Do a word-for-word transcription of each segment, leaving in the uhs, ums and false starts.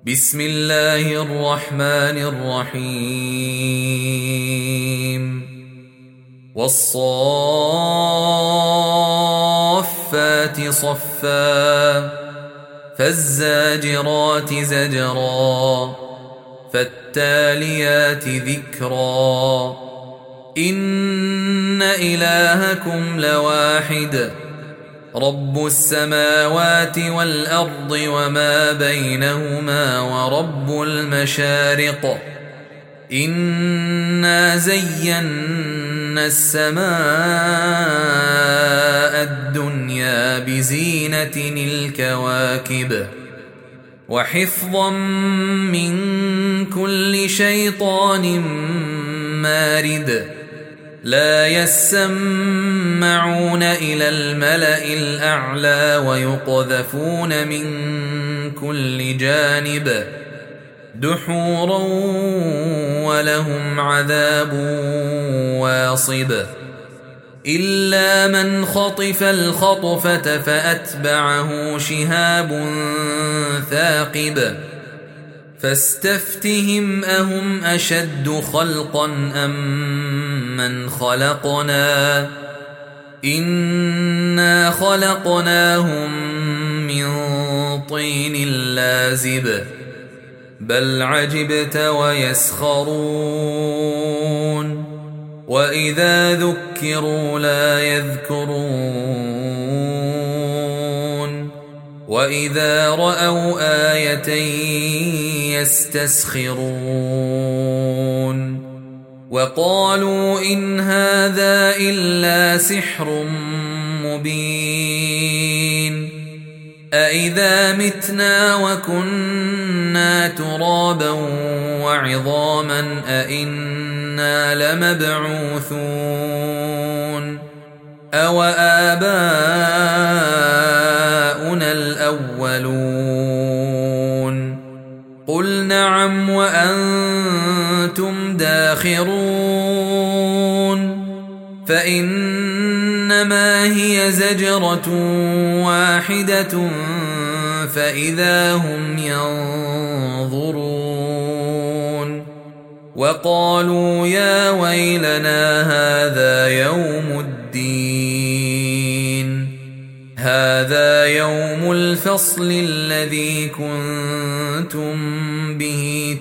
بسم الله الرحمن الرحيم والصافات صفا فالزاجرات زجرا فالتاليات ذكرا إن إلهكم لواحد رب السماوات والأرض وما بينهما ورب المشارق إنا زينا السماء الدنيا بزينة الكواكب وحفظا من كل شيطان مارد لا يسمعون إلى الملأ الأعلى ويقذفون من كل جانب دحورا ولهم عذاب واصب إلا من خطف الخطفة فأتبعه شهاب ثاقب فاستفتهم أهم أشد خلقا أم من خلقنا إنا خلقناهم من طين لازب بل عجبت ويسخرون وإذا ذكروا لا يذكرون وإذا رأوا آية يستسخرون وقالوا إن هذا إلا سحر مبين أإذا متنا وكنا ترابا وعظاما أإنا لمبعوثون أو آباؤنا الأولون قل نعم وأنتم داخرون فإنما هي زجرة واحدة فإذا هم ينظرون وقالوا يا ويلنا هذا يوم الدين هذا يوم الفصل الذي كنتم به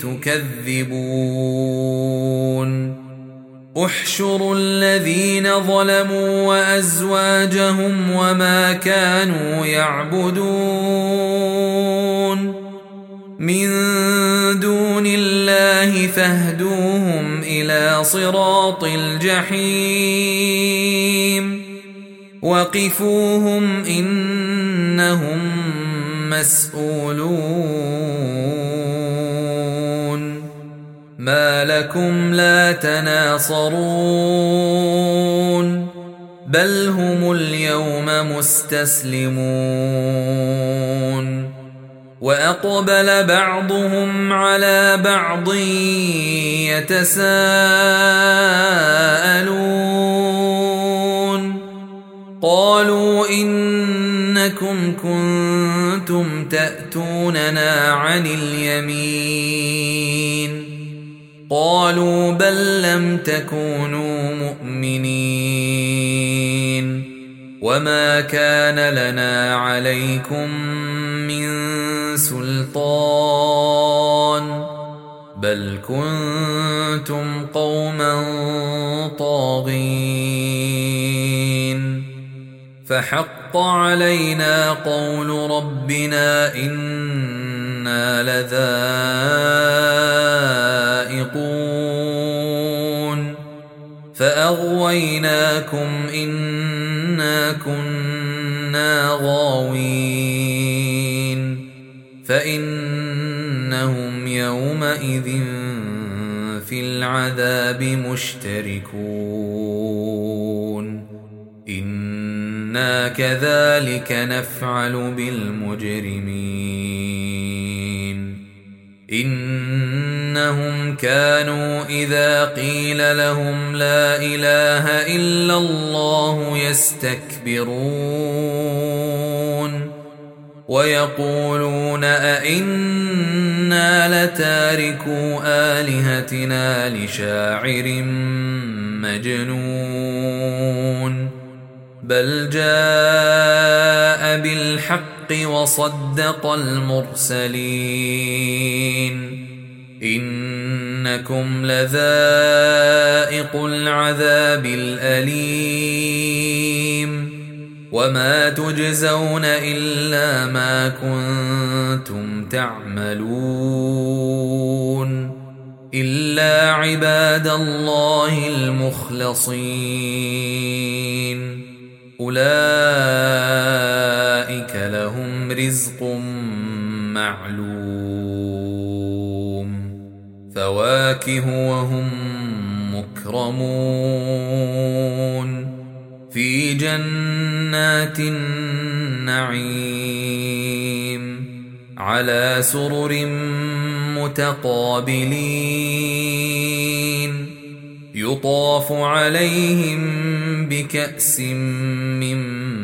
تكذبون احشروا الذين ظلموا وأزواجهم وما كانوا يعبدون من دون الله فاهدوهم إلى صراط الجحيم وقفوهم إنهم مسؤولون ما لكم لا تناصرون بل هم اليوم مستسلمون وأقبل بعضهم على بعض يتساءلون قالوا إنكم كنتم تأتوننا عن اليمين قالوا بل لم تكونوا مؤمنين وما كان لنا عليكم من سلطان بل كنتم قوما طاغين فحق علينا قول ربنا إنا لذائقون فأغويناكم إنا كنا غاوين فإنهم يومئذ في العذاب مشتركون إنا كذلك نفعل بالمجرمين إنهم كانوا إذا قيل لهم لا إله إلا الله يستكبرون ويقولون أئنا لتاركو آلهتنا لشاعر مجنون بل جاء بالحق وصدق المرسلين إنكم لذائق العذاب الأليم وما تجزون إلا ما كنتم تعملون إلا عباد الله المخلصين أولئك لهم رزق معلوم فواكه وهم مكرمون في جنات النعيم على سرر متقابلين يطاف عليهم بكأس من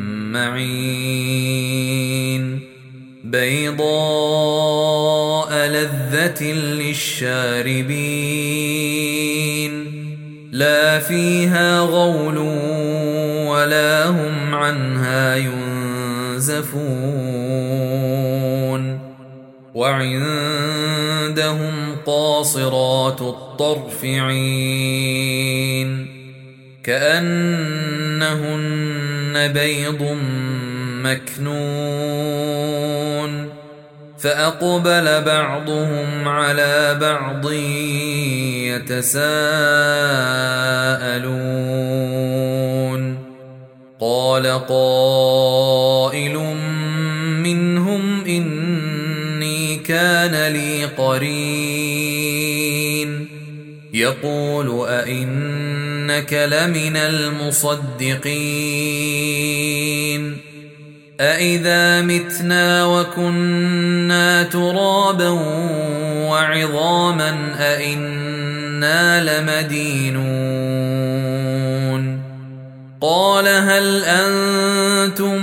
معين بيضاء لذة للشاربين لا فيها غول ولا هم عنها ينزفون وعندهم قاصرات الطرف عين كأنهن بيض مكنون فأقبل بعضهم على بعض يتساءلون قال قائل منهم إني كان لي قرين يقول أئنك لمن المصدقين أإذا متنا وكنا ترابا وعظاما أئنا لمدينون قال هل أنتم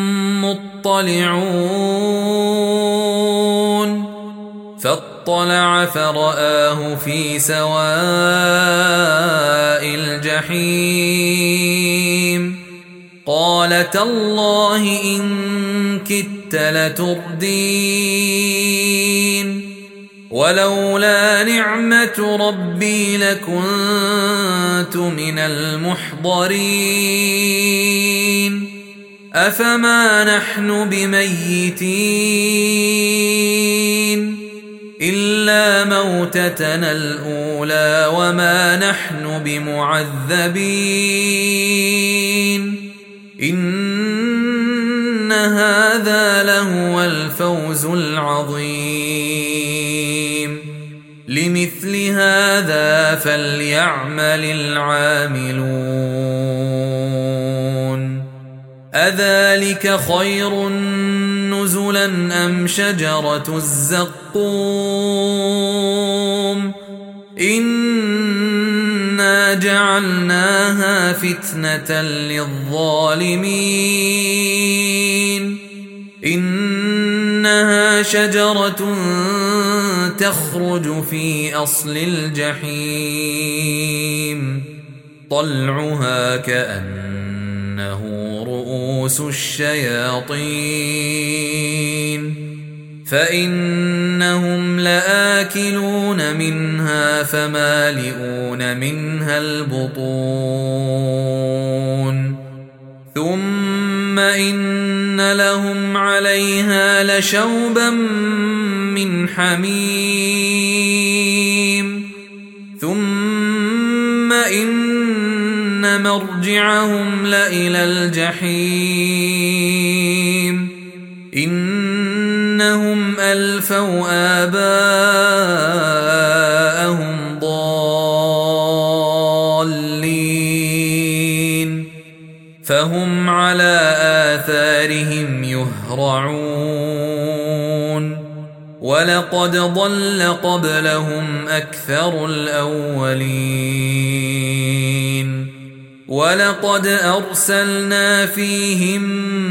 مطلعون فاطلع فرآه في سواء الجحيم قال تالله إن كدت لتردين ولولا نعمة ربي لكنت من المحضرين أفما نحن بميتين إلا موتتنا الأولى وما نحن بمعذبين إن هذا لهو الفوز العظيم لمثل هذا فليعمل العاملون أذلك خير نزلا أم شجرة الزقوم إنا جعلناها فتنة للظالمين إنها شجرة تخرج في أصل الجحيم طلعها كأنه رؤوس الشياطين فإنهم لآكلون منها فمالئون منها البطون ثم إن لهم عليها لشوبا من حميم ثم إن مرجعهم لإلى الجحيم إنهم ألفوا آباءهم ضالين فهم على آثارهم يهرعون ولقد ضل قبلهم أكثر الأولين ولقد أرسلنا فيهم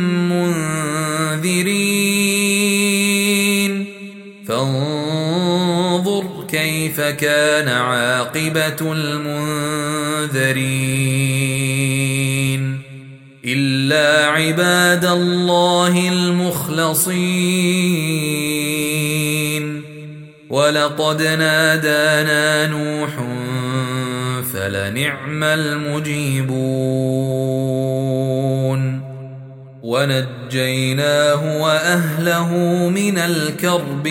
منذرين فانظر كيف كان عاقبة المنذرين إلا عباد الله المخلصين ولقد نادانا نوح فلنعم المجيبون ونجيناه وأهله من الكرب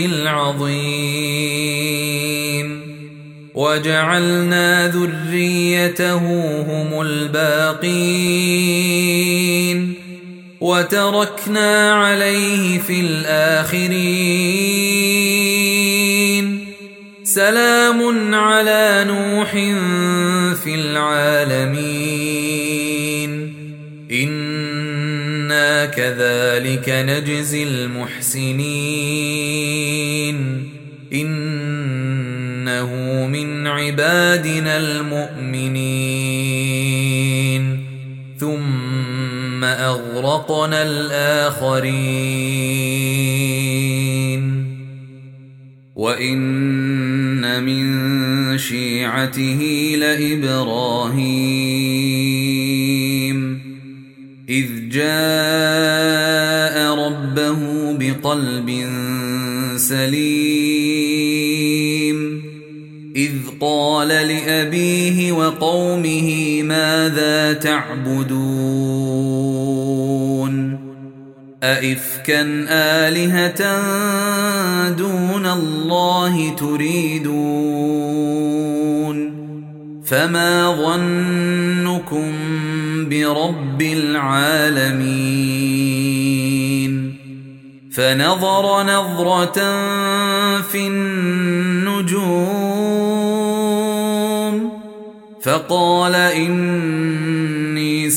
العظيم وجعلنا ذريته هم الباقين وتركنا عليه في الآخرين سلام على نوح في العالمين إنا كذلك نجزي المحسنين إنه من عبادنا المؤمنين ثم أغرقنا الآخرين وإن من شيعته لإبراهيم إذ جاء ربه بقلب سليم إذ قال لأبيه وقومه ماذا تعبدون أئفكا آلهة دون الله تريدون فما ظنكم برب العالمين فنظر نظرة في النجوم فقال إني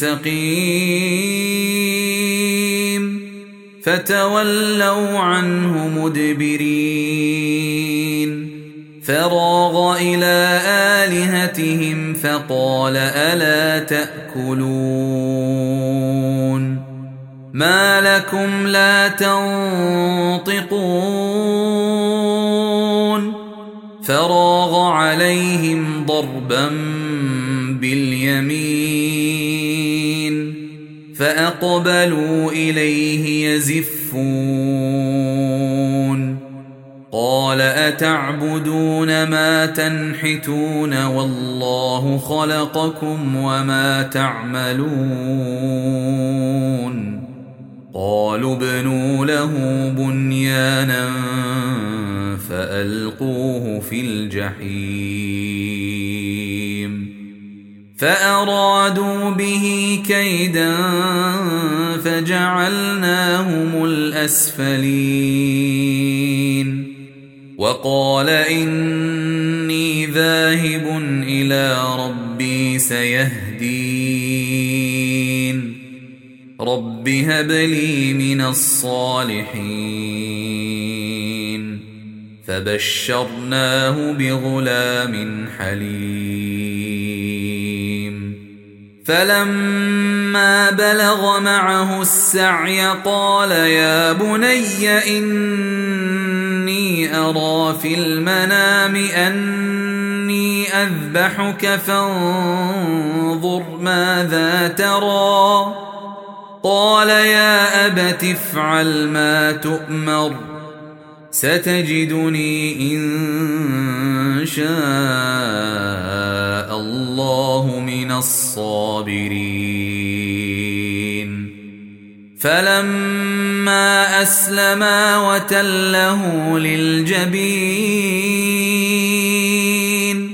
سقيم فتولوا عنه مدبرين فراغ إلى آلهتهم فقال ألا تأكلون ما لكم لا تنطقون فراغ عليهم ضربا باليمين فأقبلوا إليه يزفون قال أتعبدون ما تنحتون والله خلقكم وما تعملون قالوا ابنوا له بنيانا فألقوه في الجحيم فأرادوا به كيدا فجعلناهم الأسفلين وقال إني ذاهب إلى ربي سيهدين رب هب لي من الصالحين فبشرناه بغلام حليم فلما بلغ معه السعي قال يا بني إني أرى في المنام أني أذبحك فانظر ماذا ترى قال يا أبت افعل ما تؤمر ستجدني إن شاء الله من الصابرين فلما أسلما وتله للجبين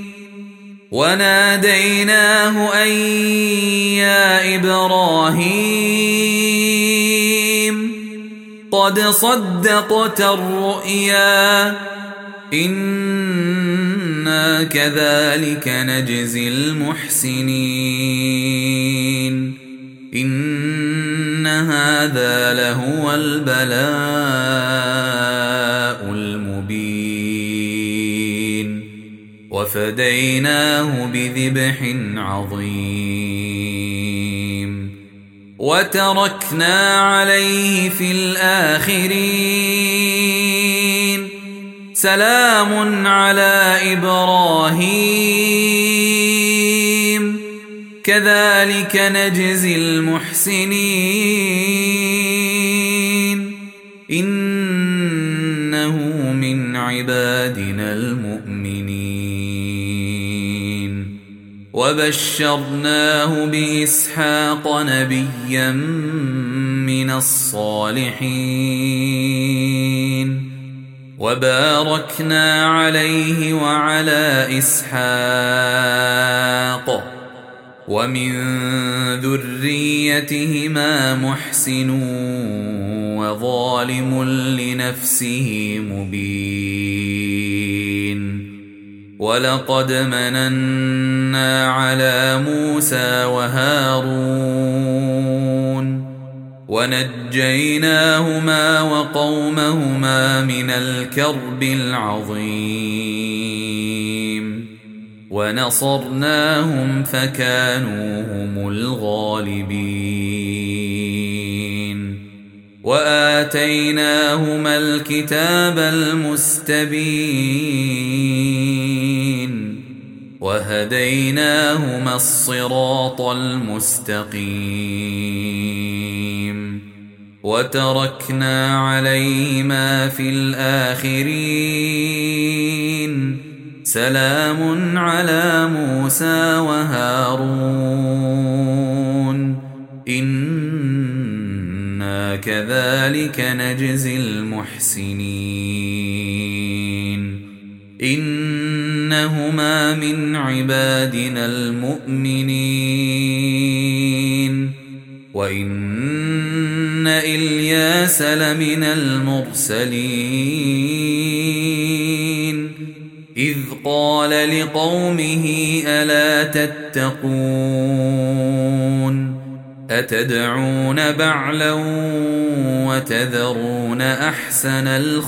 وناديناه أن يا إبراهيم قد صدقت الرؤيا إنا كذلك نجزي المحسنين إن هذا لهو البلاء المبين وفديناه بذبح عظيم وتركنا عليه في الآخرين سلام على إبراهيم كذلك نجزي المحسنين إنه من عبادنا المؤمنين وبشرناه بإسحاق نبيا من الصالحين وباركنا عليه وعلى إسحاق ومن ذريتهما محسن وظالم لنفسه مبين ولقد مننا على موسى وهارون ونجيناهما وقومهما من الكرب العظيم ونصرناهم فكانوا هم الغالبين وآتيناهما الكتاب المستبين وهديناهما الصراط المستقيم وتركنا عليهما في الآخرين سلام على موسى وهارون إنا كذلك نجزي المحسنين إنهما من عبادنا المؤمنين وإن إلياس لمن المرسلين إذ قال لقومه ألا تتقون أتدعون بعلا وتذرون أحسن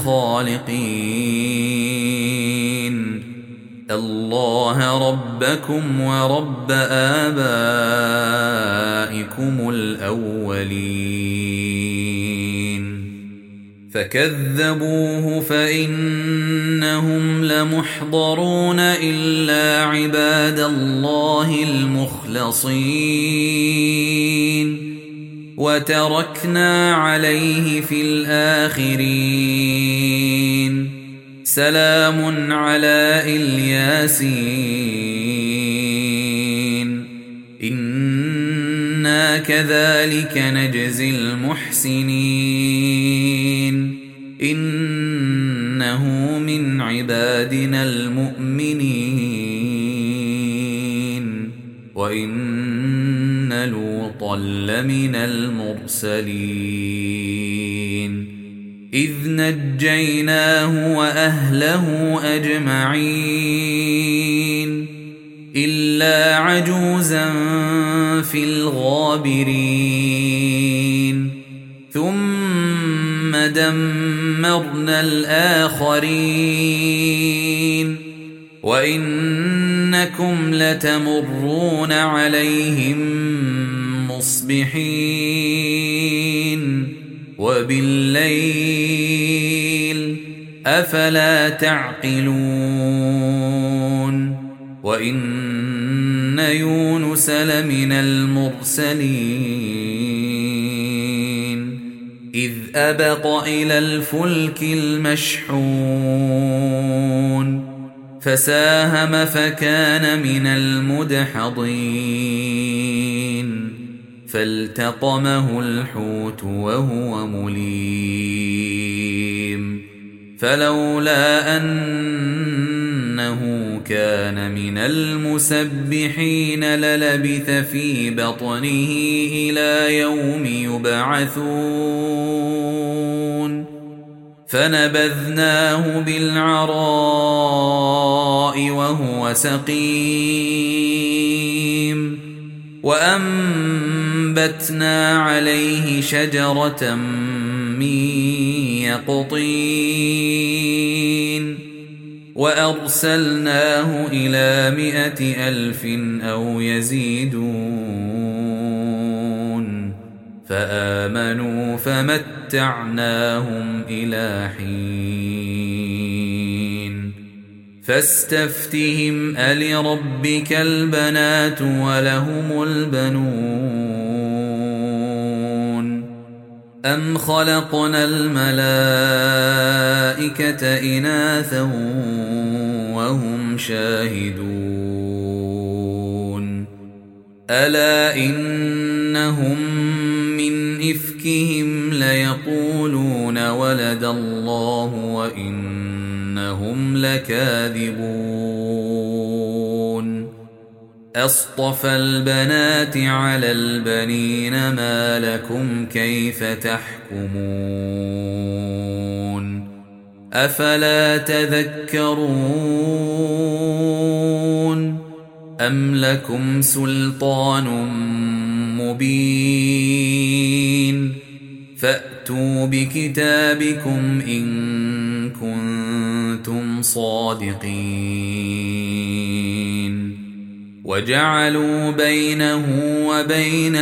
الخالقين الله ربكم ورب آبائكم الأولين فكذبوه فإنهم لمحضرون إلا عباد الله المخلصين وتركنا عليه في الآخرين سلام على الياسين إنا كذلك نجزي المحسنين إنه من عبادنا المؤمنين وإن لوطا لمن المرسلين إذ نجيناه وأهله أجمعين إلا عجوزا في الغابرين ثم دمرنا الآخرين وإنكم لتمرون عليهم مصبحين وبالليل أفلا تعقلون وإن يونس لمن المرسلين إذ أبق إلى الفلك المشحون فساهم فكان من المدحضين فالتقمه الحوت وهو مليم فلولا أنه كان من المسبحين للبث في بطنه إلى يوم يبعثون فنبذناه بالعراء وهو سقيم وأنبتنا عليه شجرة من يقطين وأرسلناه إلى مائة ألف أو يزيدون فآمنوا فمتعناهم إلى حين فاستفتهم ألربك البنات ولهم البنون أم خلقنا الملائكة إناثا وهم شاهدون ألا إنهم من إفكهم ليقولون ولد الله وإنهم لكاذبون أصطفى البنات على البنين ما لكم كيف تحكمون أفلا تذكرون أم لكم سلطان مبين فأتوا بكتابكم إن كنتم صادقين وجعلوا بينه وبين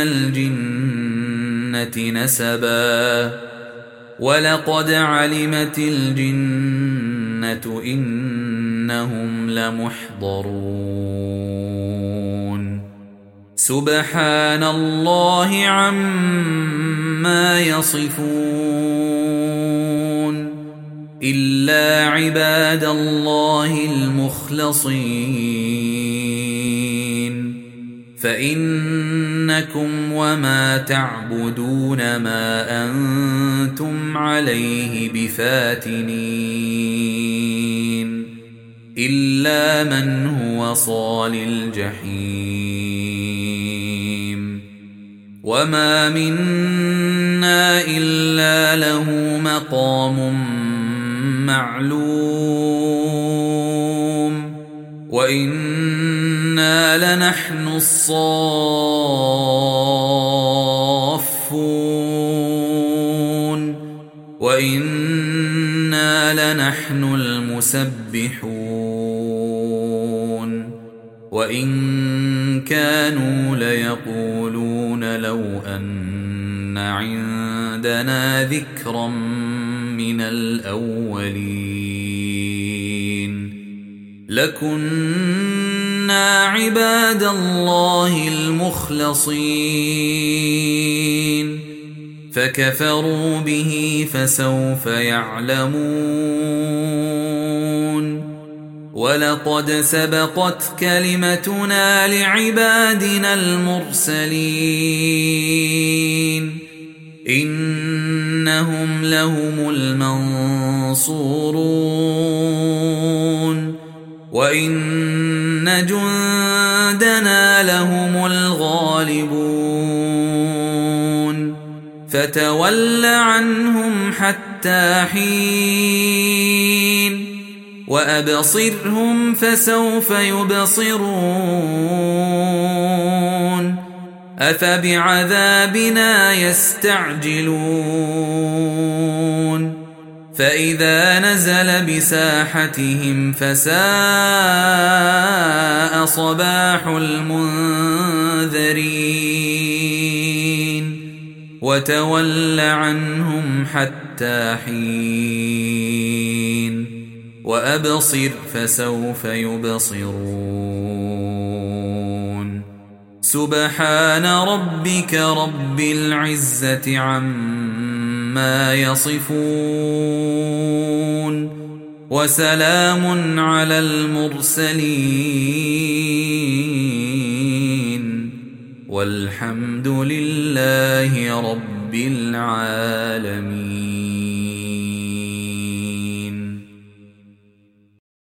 الجنة نسبا ولقد علمت الجنة إنهم لمحضرون سبحان الله عما يصفون إلا عباد الله المخلصين فإنكم وما تعبدون ما أنتم عليه بفاتنين إلا من هو صال الجحيم وما منا إلا له مقام معلوم وإنا لنحن الصافون وإنا لنحن المسبحون وإن كانوا ليقولون لو أن عندنا ذكرا من الأولين لكنا عباد الله المخلصين فكفروا به فسوف يعلمون ولقد سبقت كلمتنا لعبادنا المرسلين إنهم لهم المنصورون وإن جندنا لهم الغالبون فتول عنهم حتى حين وأبصرهم فسوف يبصرون أفبعذابنا يستعجلون فإذا نزل بساحتهم فساء صباح المنذرين وتول عنهم حتى حين وأبصر فسوف يبصرون سبحان ربك رب العزة عما يصفون وسلام على المرسلين والحمد لله رب العالمين.